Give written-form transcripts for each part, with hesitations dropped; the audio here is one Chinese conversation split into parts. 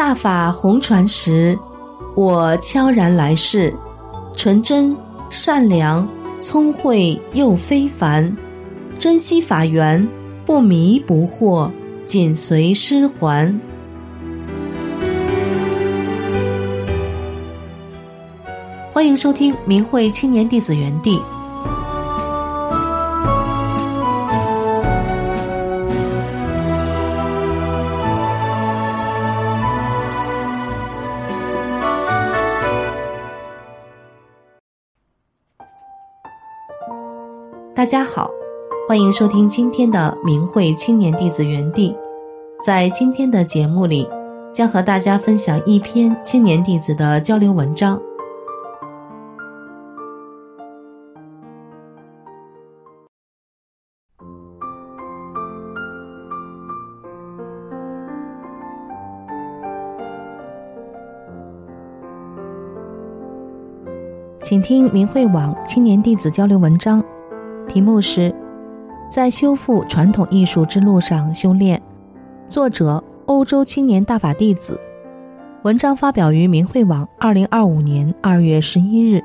大法红传时，我悄然来世，纯真、善良、聪慧又非凡，珍惜法缘，不迷不惑，紧随师还。欢迎收听明慧青年弟子园地。大家好，欢迎收听今天的明慧青年弟子园地。在今天的节目里，将和大家分享一篇青年弟子的交流文章。请听明慧网青年弟子交流文章，题目是在修复传统艺术之路上修炼，作者欧洲青年大法弟子。文章发表于明慧网2025年2月11日。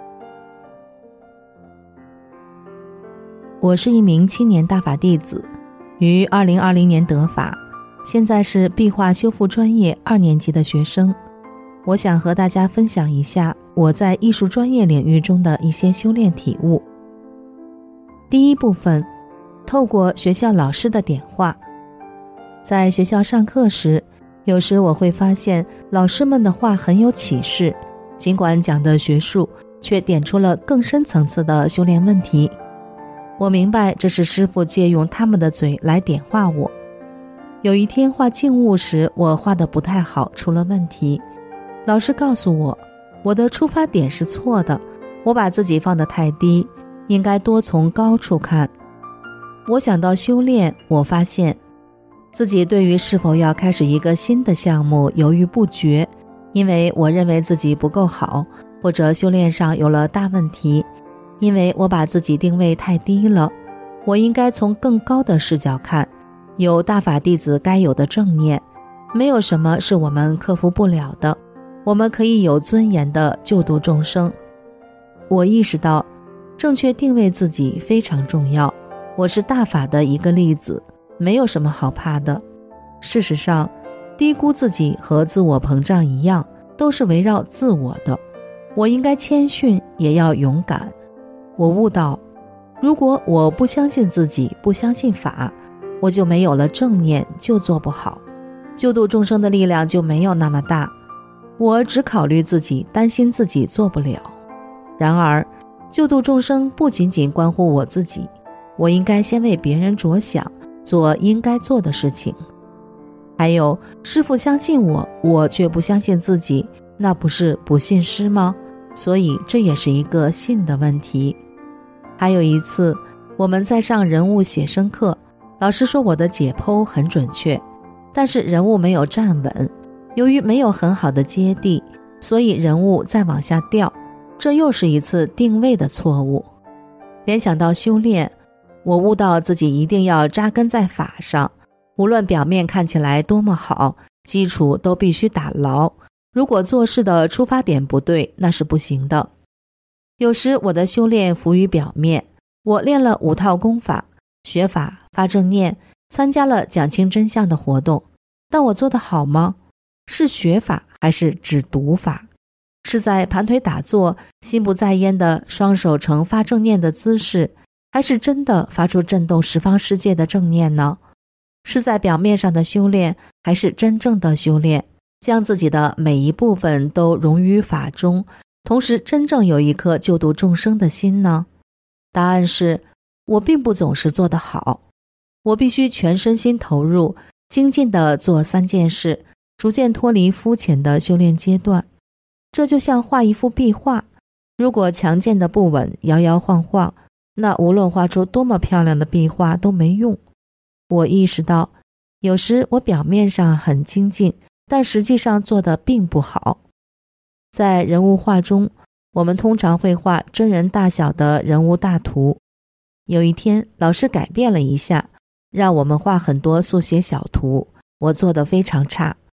我是一名青年大法弟子，于2020年得法，现在是壁画修复专业2年级的学生。我想和大家分享一下我在艺术专业领域中的一些修炼体悟。第一部分，透过学校老师的点画。在学校上课时，有时我会发现老师们的话很有启示，尽管讲的学术，却点出了更深层次的修炼问题。我明白这是师父借用他们的嘴来点化我。有一天画静物时，我画得不太好，出了问题。老师告诉我，我的出发点是错的，我把自己放得太低，应该多从高处看。我想到修炼，我发现自己对于是否要开始一个新的项目犹豫不决，因为我认为自己不够好，或者修炼上有了大问题，因为我把自己定位太低了。我应该从更高的视角看，有大法弟子该有的正念，没有什么是我们克服不了的，我们可以有尊严地救度众生。我意识到正确定位自己非常重要，我是大法的一个例子，没有什么好怕的。事实上，低估自己和自我膨胀一样，都是围绕自我的。我应该谦逊，也要勇敢。我悟到，如果我不相信自己，不相信法，我就没有了正念，就做不好，救度众生的力量就没有那么大。我只考虑自己，担心自己做不了。然而救度众生不仅仅关乎我自己，我应该先为别人着想，做应该做的事情。还有，师父相信我，我却不相信自己，那不是不信师吗？所以这也是一个信的问题。还有一次，我们在上人物写生课，老师说我的解剖很准确，但是人物没有站稳，由于没有很好的接地，所以人物再往下掉，这又是一次定位的错误。联想到修炼，我悟到自己一定要扎根在法上，无论表面看起来多么好，基础都必须打牢。如果做事的出发点不对，那是不行的。有时我的修炼浮于表面，我练了5套功法，学法、发正念，参加了讲清真相的活动，但我做得好吗？是学法还是只读法？是在盘腿打坐，心不在焉的双手成发正念的姿势，还是真的发出震动十方世界的正念呢？是在表面上的修炼，还是真正的修炼，将自己的每一部分都融于法中，同时真正有一颗救度众生的心呢？答案是，我并不总是做得好。我必须全身心投入，精进地做3件事，逐渐脱离肤浅的修炼阶段。这就像画一幅壁画，如果强健的不稳，摇摇晃晃，那无论画出多么漂亮的壁画都没用。我意识到，有时我表面上很精进，但实际上做得并不好。在人物画中，我们通常会画真人大小的人物大图。有一天，老师改变了一下，让我们画很多速写小图，我做得非常差。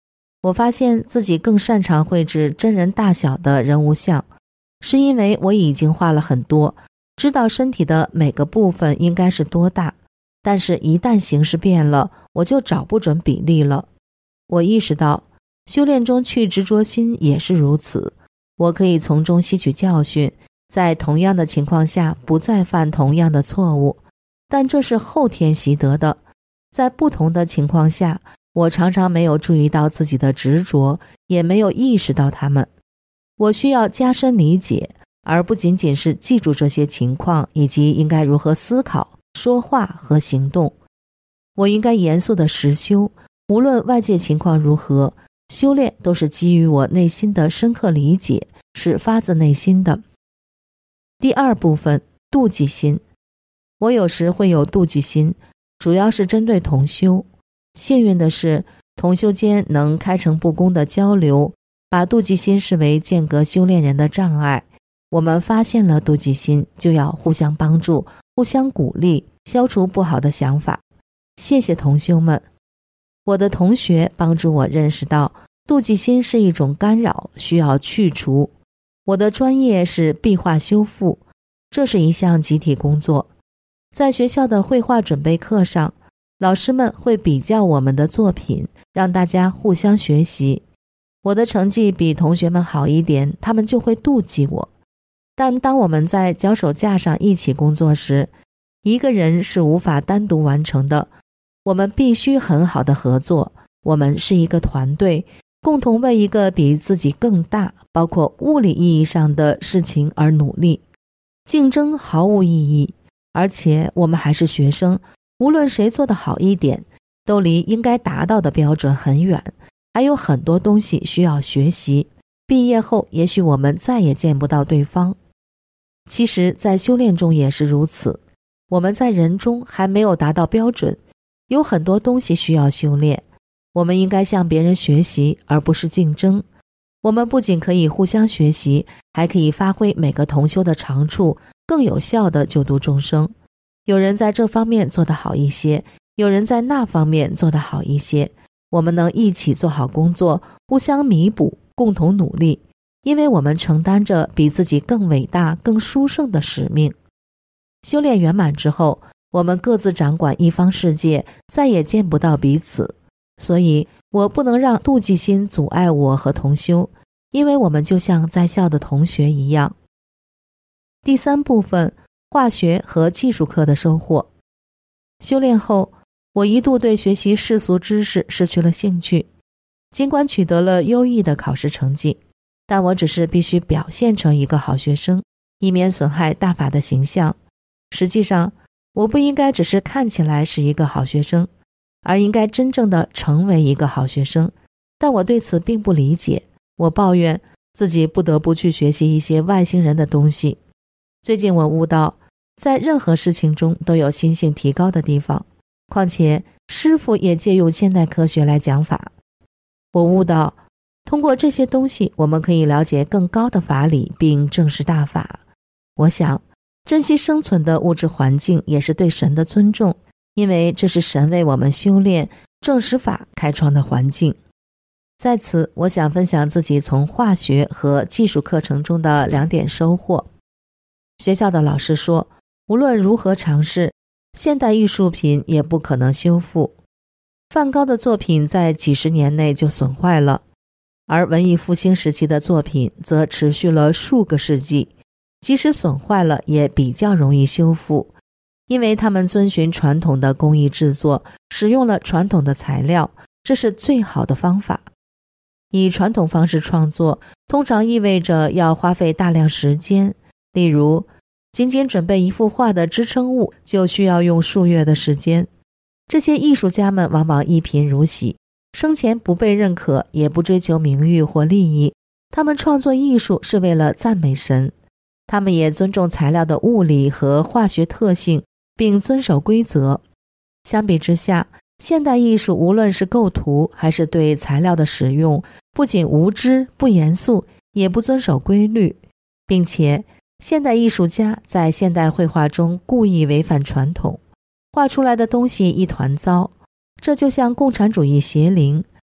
我发现自己更擅长绘制真人大小的人物像，是因为我已经画了很多，知道身体的每个部分应该是多大，但是一旦形势变了，我就找不准比例了。我意识到修炼中去执着心也是如此，我可以从中吸取教训，在同样的情况下不再犯同样的错误，但这是后天习得的。在不同的情况下，我常常没有注意到自己的执着，也没有意识到它们。我需要加深理解，而不仅仅是记住这些情况以及应该如何思考、说话和行动。我应该严肃地实修，无论外界情况如何，修炼都是基于我内心的深刻理解，是发自内心的。第二部分，妒忌心。我有时会有妒忌心，主要是针对同修。幸运的是，同修间能开诚布公的交流，把妒忌心视为间隔修炼人的障碍。我们发现了妒忌心，就要互相帮助，互相鼓励，消除不好的想法。谢谢同修们。我的同学帮助我认识到，妒忌心是一种干扰，需要去除。我的专业是壁画修复，这是一项集体工作。在学校的绘画准备课上，老师们会比较我们的作品，让大家互相学习。我的成绩比同学们好一点，他们就会妒忌我。但当我们在脚手架上一起工作时，一个人是无法单独完成的，我们必须很好的合作。我们是一个团队，共同为一个比自己更大，包括物理意义上的事情而努力。竞争毫无意义，而且我们还是学生，无论谁做得好一点，都离应该达到的标准很远，还有很多东西需要学习。毕业后，也许我们再也见不到对方。其实，在修炼中也是如此，我们在人中还没有达到标准，有很多东西需要修炼。我们应该向别人学习，而不是竞争。我们不仅可以互相学习，还可以发挥每个同修的长处，更有效地救度众生。有人在这方面做得好一些，有人在那方面做得好一些，我们能一起做好工作，互相弥补，共同努力，因为我们承担着比自己更伟大、更殊胜的使命。修炼圆满之后，我们各自掌管一方世界，再也见不到彼此。所以我不能让妒忌心阻碍我和同修，因为我们就像在校的同学一样。第三部分，化学和技术课的收获。修炼后，我一度对学习世俗知识失去了兴趣。尽管取得了优异的考试成绩，但我只是必须表现成一个好学生，以免损害大法的形象。实际上，我不应该只是看起来是一个好学生，而应该真正的成为一个好学生。但我对此并不理解，我抱怨自己不得不去学习一些外星人的东西。最近我悟到，在任何事情中都有心性提高的地方，况且师父也借用现代科学来讲法。我悟到，通过这些东西，我们可以了解更高的法理，并证实大法。我想，珍惜生存的物质环境也是对神的尊重，因为这是神为我们修炼证实法开创的环境。在此，我想分享自己从化学和技术课程中的2点收获。学校的老师说，无论如何尝试，现代艺术品也不可能修复。梵高的作品在几十年内就损坏了，而文艺复兴时期的作品则持续了数个世纪，即使损坏了也比较容易修复，因为他们遵循传统的工艺制作，使用了传统的材料，这是最好的方法。以传统方式创作，通常意味着要花费大量时间，例如，仅仅准备一幅画的支撑物就需要用数月的时间。这些艺术家们往往一贫如洗，生前不被认可，也不追求名誉或利益。他们创作艺术是为了赞美神，他们也尊重材料的物理和化学特性，并遵守规则。相比之下，现代艺术无论是构图还是对材料的使用，不仅无知、不严肃，也不遵守规律，并且现代艺术家在现代绘画中故意违反传统，画出来的东西一团糟。这就像共产主义邪灵，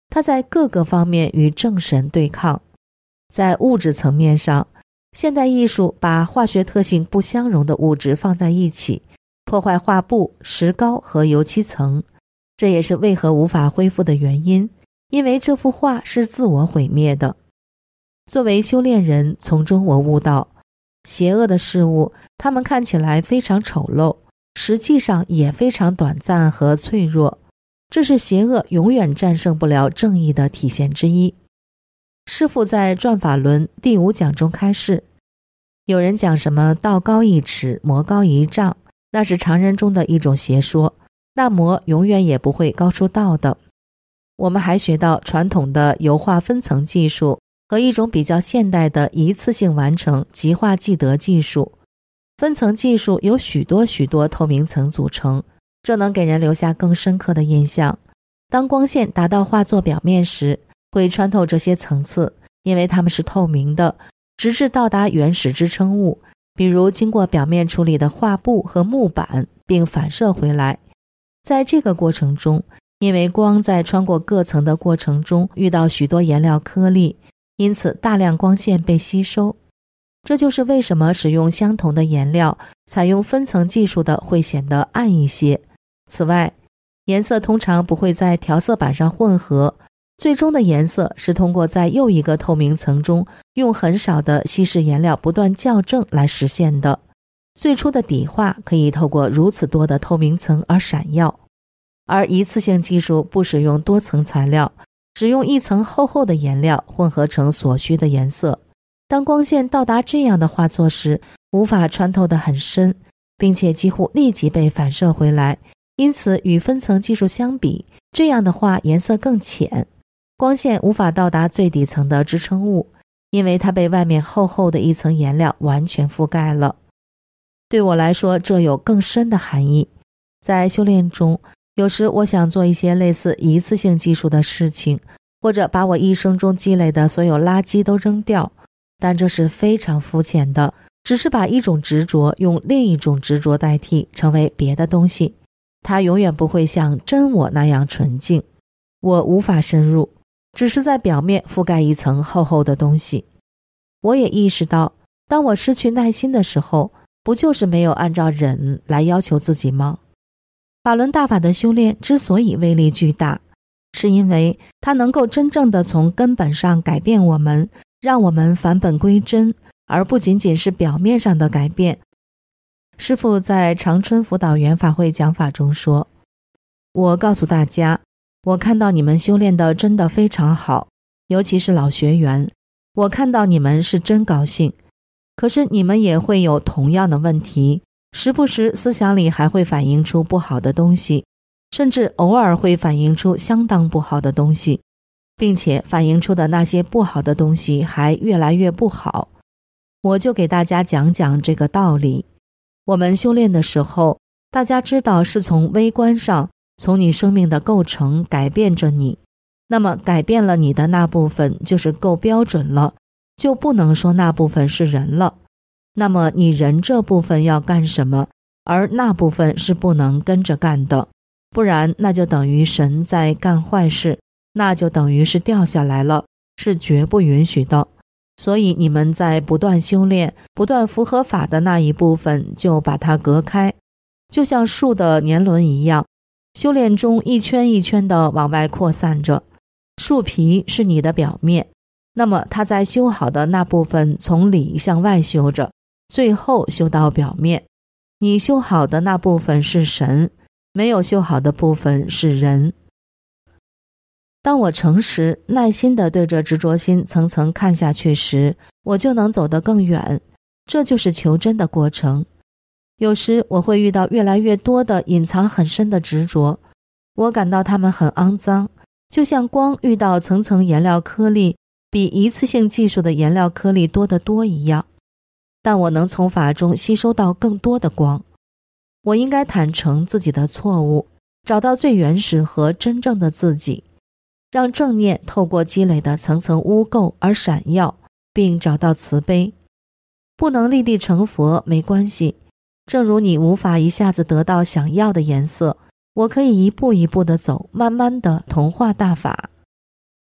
它在各个方面与正神对抗。在物质层面上，现代艺术把化学特性不相容的物质放在一起，破坏画布、石膏和油漆层，这也是为何无法恢复的原因，因为这幅画是自我毁灭的。作为修炼人，从中我悟到，邪恶的事物，它们看起来非常丑陋，实际上也非常短暂和脆弱，这是邪恶永远战胜不了正义的体现之一。师父在转法轮第5讲中开示，有人讲什么道高1尺，魔高1丈，那是常人中的一种邪说，那魔永远也不会高出道的。我们还学到传统的油画分层技术和一种比较现代的一次性完成即画即得技术。分层技术由许多透明层组成，这能给人留下更深刻的印象。当光线达到画作表面时，会穿透这些层次，因为它们是透明的，直至到达原始支撑物，比如经过表面处理的画布和木板，并反射回来。在这个过程中，因为光在穿过各层的过程中遇到许多颜料颗粒，因此大量光线被吸收。这就是为什么使用相同的颜料，采用分层技术的会显得暗一些。此外，颜色通常不会在调色板上混合，最终的颜色是通过在又一个透明层中用很少的稀释颜料不断校正来实现的。最初的底画可以透过如此多的透明层而闪耀，而一次性技术不使用多层材料，只用一层厚厚的颜料混合成所需的颜色。当光线到达这样的画作时，无法穿透得很深，并且几乎立即被反射回来，因此与分层技术相比，这样的画颜色更浅，光线无法到达最底层的支撑物，因为它被外面厚厚的一层颜料完全覆盖了。对我来说，这有更深的含义。在修炼中，有时我想做一些类似一次性技术的事情，或者把我一生中积累的所有垃圾都扔掉，但这是非常肤浅的，只是把一种执着用另一种执着代替，成为别的东西。它永远不会像真我那样纯净，我无法深入，只是在表面覆盖一层厚厚的东西。我也意识到，当我失去耐心的时候，不就是没有按照忍来要求自己吗？法轮大法的修炼之所以威力巨大，是因为它能够真正的从根本上改变我们，让我们返本归真，而不仅仅是表面上的改变。师父在长春辅导员法会讲法中说，我告诉大家，我看到你们修炼的真的非常好，尤其是老学员，我看到你们是真高兴。可是你们也会有同样的问题，时不时思想里还会反映出不好的东西，甚至偶尔会反映出相当不好的东西，并且反映出的那些不好的东西还越来越不好。我就给大家讲讲这个道理。我们修炼的时候，大家知道是从微观上，从你生命的构成改变着你，那么改变了你的那部分就是够标准了，就不能说那部分是人了。那么你人这部分要干什么，而那部分是不能跟着干的，不然那就等于神在干坏事，那就等于是掉下来了，是绝不允许的。所以你们在不断修炼，不断符合法的那一部分就把它隔开，就像树的年轮一样，修炼中一圈一圈地往外扩散着。树皮是你的表面，那么它在修好的那部分从里向外修着，最后修到表面。你修好的那部分是神，没有修好的部分是人。当我诚实耐心地对着执着心层层看下去时，我就能走得更远，这就是求真的过程。有时我会遇到越来越多的隐藏很深的执着，我感到它们很肮脏，就像光遇到层层颜料颗粒比一次性技术的颜料颗粒多得多一样。但我能从法中吸收到更多的光。我应该坦诚自己的错误，找到最原始和真正的自己，让正念透过积累的层层污垢而闪耀，并找到慈悲。不能立地成佛没关系，正如你无法一下子得到想要的颜色，我可以一步一步地走，慢慢地同化大法。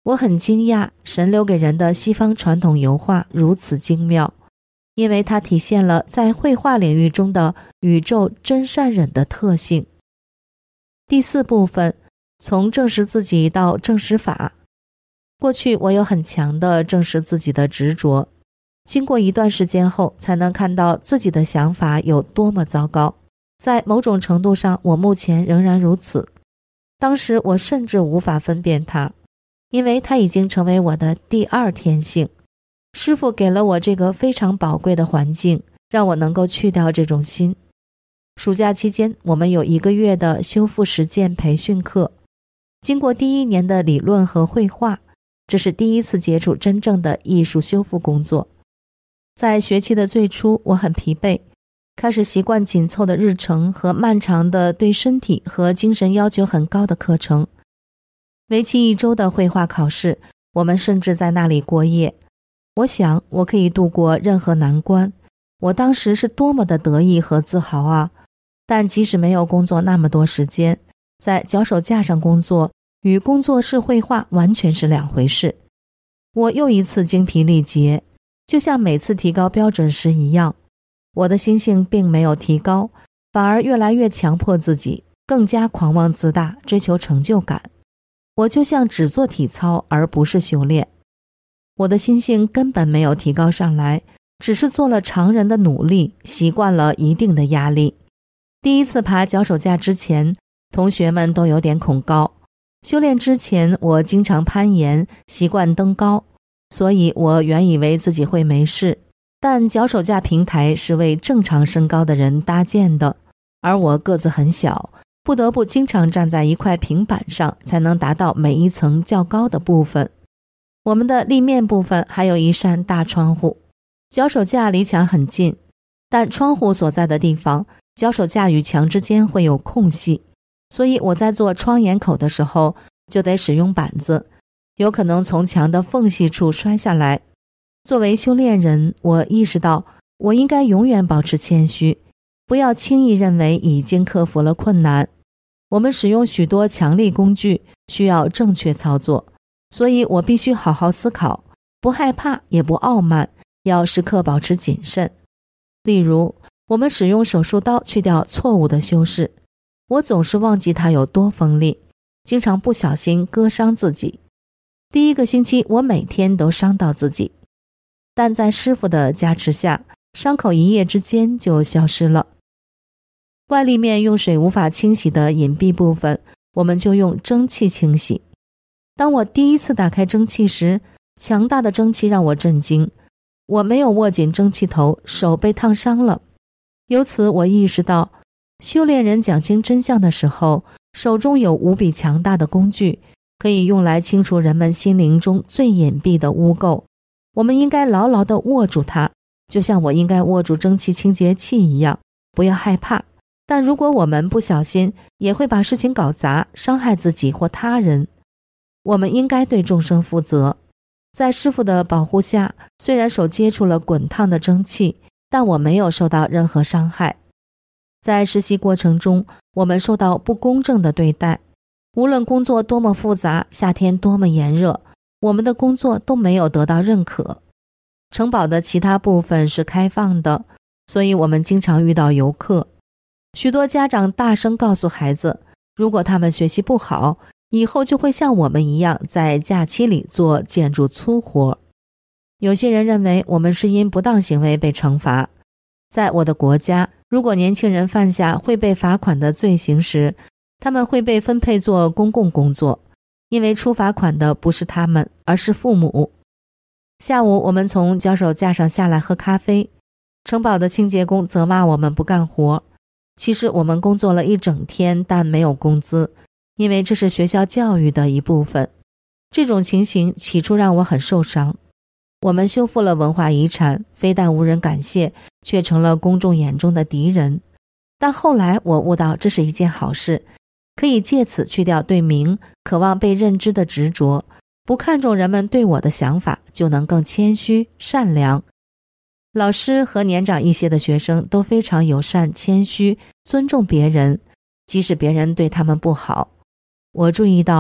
我很惊讶，神留给人的西方传统油画如此精妙，因为它体现了在绘画领域中的宇宙真善忍的特性。第4部分，从证实自己到证实法。过去我有很强的证实自己的执着，经过一段时间后，才能看到自己的想法有多么糟糕。在某种程度上，我目前仍然如此。当时我甚至无法分辨它，因为它已经成为我的第2天性。师父给了我这个非常宝贵的环境，让我能够去掉这种心。暑假期间，我们有1个月的修复实践培训课。经过第1年的理论和绘画，这是第1次接触真正的艺术修复工作。在学期的最初，我很疲惫，开始习惯紧凑的日程和漫长的对身体和精神要求很高的课程。为期1周的绘画考试，我们甚至在那里过夜。我想我可以度过任何难关，我当时是多么的得意和自豪啊！但即使没有工作那么多时间，在脚手架上工作与工作室绘画完全是2回事。我又一次精疲力竭，就像每次提高标准时一样，我的心性并没有提高，反而越来越强迫自己，更加狂妄自大，追求成就感。我就像只做体操而不是修炼。我的心性根本没有提高上来，只是做了常人的努力，习惯了一定的压力。第1次爬脚手架之前，同学们都有点恐高。修炼之前，我经常攀岩，习惯登高，所以我原以为自己会没事。但脚手架平台是为正常身高的人搭建的，而我个子很小，不得不经常站在一块平板上，才能达到每一层较高的部分。我们的立面部分还有一扇大窗户，脚手架离墙很近，但窗户所在的地方，脚手架与墙之间会有空隙，所以我在做窗沿口的时候就得使用板子，有可能从墙的缝隙处摔下来。作为修炼人，我意识到我应该永远保持谦虚，不要轻易认为已经克服了困难。我们使用许多强力工具，需要正确操作，所以我必须好好思考，不害怕也不傲慢，要时刻保持谨慎。例如，我们使用手术刀去掉错误的修饰，我总是忘记它有多锋利，经常不小心割伤自己。第1个星期，我每天都伤到自己，但在师父的加持下，伤口一夜之间就消失了。外立面用水无法清洗的隐蔽部分，我们就用蒸汽清洗。当我第1次打开蒸汽时，强大的蒸汽让我震惊，我没有握紧蒸汽头，手被烫伤了。由此我意识到，修炼人讲清真相的时候，手中有无比强大的工具，可以用来清除人们心灵中最隐蔽的污垢。我们应该牢牢地握住它，就像我应该握住蒸汽清洁器一样，不要害怕。但如果我们不小心，也会把事情搞砸，伤害自己或他人。我们应该对众生负责。在师父的保护下，虽然手接触了滚烫的蒸汽，但我没有受到任何伤害。在实习过程中，我们受到不公正的对待，无论工作多么复杂，夏天多么炎热，我们的工作都没有得到认可。城堡的其他部分是开放的，所以我们经常遇到游客。许多家长大声告诉孩子，如果他们学习不好，以后就会像我们一样在假期里做建筑粗活。有些人认为我们是因不当行为被惩罚。在我的国家，如果年轻人犯下会被罚款的罪行时，他们会被分配做公共工作，因为出罚款的不是他们，而是父母。下午我们从脚手架上下来喝咖啡，城堡的清洁工责骂我们不干活。其实我们工作了一整天，但没有工资，因为这是学校教育的一部分。这种情形起初让我很受伤。我们修复了文化遗产，非但无人感谢，却成了公众眼中的敌人。但后来我悟到这是一件好事，可以借此去掉对名、渴望被认知的执着，不看重人们对我的想法，就能更谦虚、善良。老师和年长一些的学生都非常友善、谦虚，尊重别人，即使别人对他们不好。我注意到，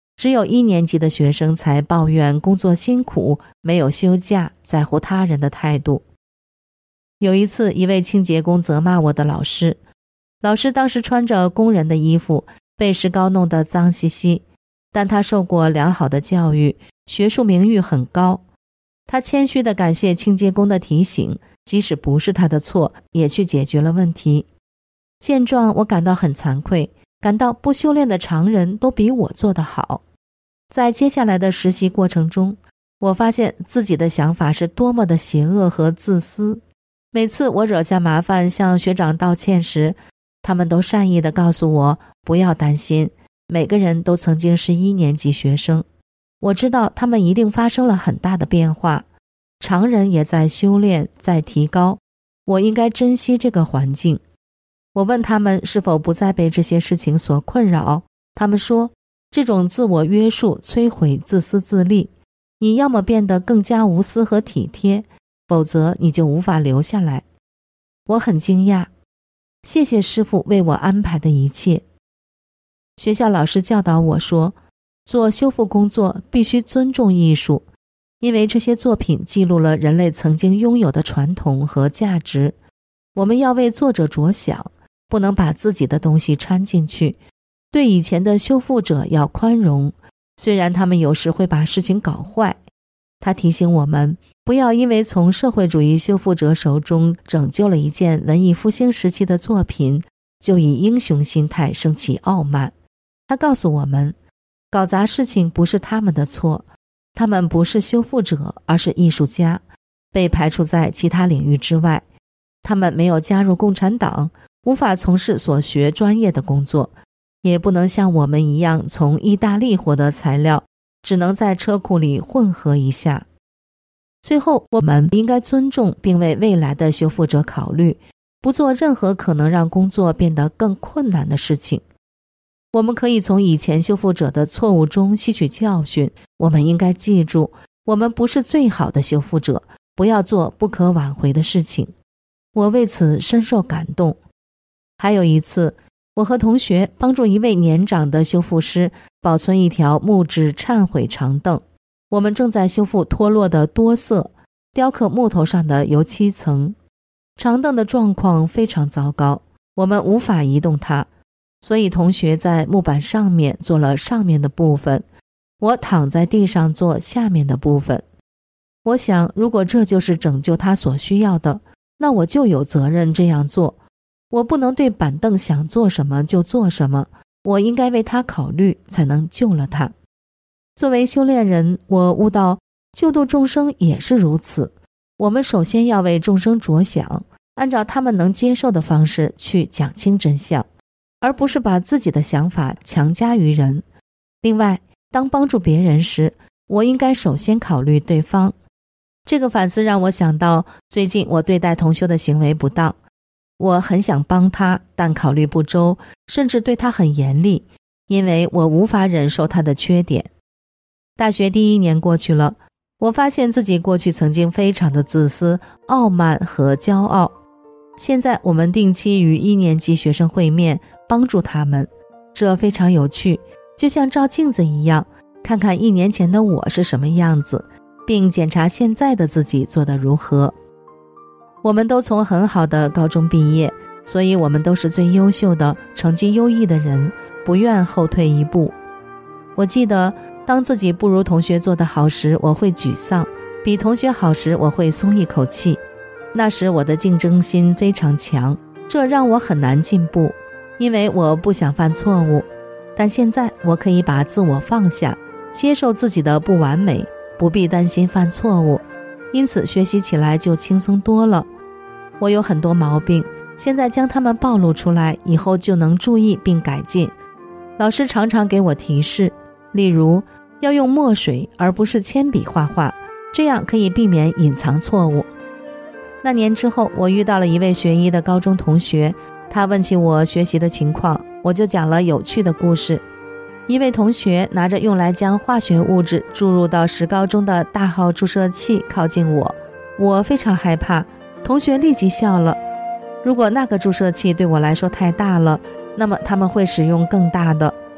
只有1年级的学生才抱怨工作辛苦，没有休假，在乎他人的态度。有一次，一位清洁工责骂我的老师，老师当时穿着工人的衣服，被石膏弄得脏兮兮，但他受过良好的教育，学术名誉很高。他谦虚地感谢清洁工的提醒，即使不是他的错，也去解决了问题。见状，我感到很惭愧，感到不修炼的常人都比我做得好。在接下来的实习过程中，我发现自己的想法是多么的邪恶和自私。每次我惹下麻烦向学长道歉时，他们都善意地告诉我不要担心，每个人都曾经是1年级学生。我知道他们一定发生了很大的变化，常人也在修炼，在提高，我应该珍惜这个环境。我问他们是否不再被这些事情所困扰，他们说，这种自我约束摧毁自私自利，你要么变得更加无私和体贴，否则你就无法留下来。我很惊讶，谢谢师父为我安排的一切。学校老师教导我说，做修复工作必须尊重艺术，因为这些作品记录了人类曾经拥有的传统和价值。我们要为作者着想，不能把自己的东西掺进去。对以前的修复者要宽容，虽然他们有时会把事情搞坏。他提醒我们，不要因为从社会主义修复者手中拯救了一件文艺复兴时期的作品，就以英雄心态升起傲慢。他告诉我们，搞砸事情不是他们的错，他们不是修复者，而是艺术家，被排除在其他领域之外。他们没有加入共产党，无法从事所学专业的工作，也不能像我们一样从意大利获得材料，只能在车库里混合一下。最后，我们应该尊重并为未来的修复者考虑，不做任何可能让工作变得更困难的事情。我们可以从以前修复者的错误中吸取教训，我们应该记住，我们不是最好的修复者，不要做不可挽回的事情。我为此深受感动。还有一次，我和同学帮助一位年长的修复师保存一条木质忏悔长凳。我们正在修复脱落的多色雕刻木头上的油漆层，长凳的状况非常糟糕，我们无法移动它，所以同学在木板上面做了上面的部分，我躺在地上做下面的部分。我想，如果这就是拯救他所需要的，那我就有责任这样做。我不能对板凳想做什么就做什么，我应该为他考虑，才能救了他。作为修炼人，我悟到救度众生也是如此。我们首先要为众生着想，按照他们能接受的方式去讲清真相，而不是把自己的想法强加于人。另外，当帮助别人时，我应该首先考虑对方。这个反思让我想到，最近我对待同修的行为不当，我很想帮他，但考虑不周，甚至对他很严厉，因为我无法忍受他的缺点。大学第1年过去了，我发现自己过去曾经非常的自私、傲慢和骄傲。现在我们定期与1年级学生会面，帮助他们，这非常有趣，就像照镜子一样，看看1年前的我是什么样子，并检查现在的自己做得如何。我们都从很好的高中毕业，所以我们都是最优秀的、成绩优异的人，不愿后退一步。我记得，当自己不如同学做得好时，我会沮丧；比同学好时，我会松一口气。那时我的竞争心非常强，这让我很难进步，因为我不想犯错误。但现在我可以把自我放下，接受自己的不完美，不必担心犯错误，因此学习起来就轻松多了。我有很多毛病，现在将它们暴露出来，以后就能注意并改进。老师常常给我提示，例如要用墨水而不是铅笔画画，这样可以避免隐藏错误。那年之后，我遇到了一位学医的高中同学，他问起我学习的情况，我就讲了有趣的故事。一位同学拿着用来将化学物质注入到石膏中的大号注射器靠近我，我非常害怕。同学立即笑了。如果那个注射器对我来说太大了，那么他们会使用更大的。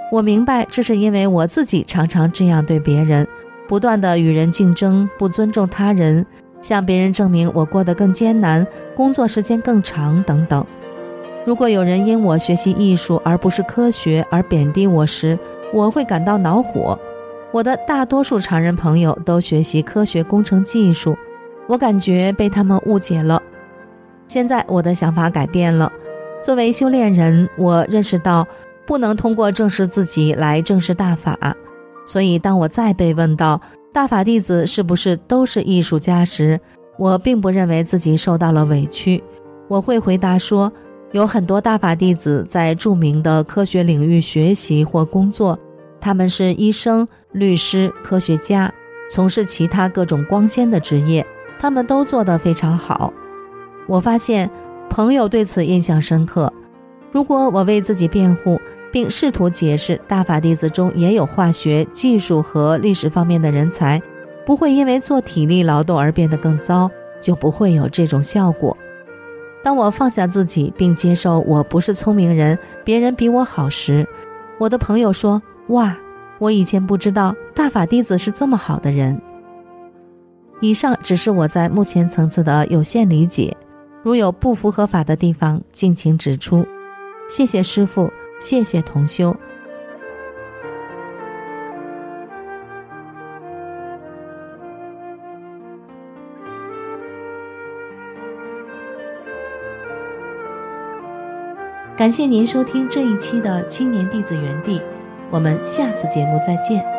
我明白这是因为我自己常常这样对别人，不断地与人竞争，不尊重他人，向别人证明我过得更艰难，工作时间更长等等。如果有人因我学习艺术而不是科学而贬低我时，我会感到恼火。我的大多数常人朋友都学习科学工程技术，我感觉被他们误解了。现在我的想法改变了，作为修炼人，我认识到不能通过正视自己来正视大法。所以当我再被问到大法弟子是不是都是艺术家时，我并不认为自己受到了委屈。我会回答说，有很多大法弟子在著名的科学领域学习或工作，他们是医生、律师、科学家，从事其他各种光鲜的职业，他们都做得非常好。我发现朋友对此印象深刻。如果我为自己辩护，并试图解释大法弟子中也有化学、技术和历史方面的人才，不会因为做体力劳动而变得更糟，就不会有这种效果。当我放下自己并接受我不是聪明人，别人比我好时，我的朋友说，哇，我以前不知道大法弟子是这么好的人。以上只是我在目前层次的有限理解，如有不符合法的地方，敬请指出。谢谢师父，谢谢同修。感谢您收听这一期的青年弟子园地，我们下次节目再见。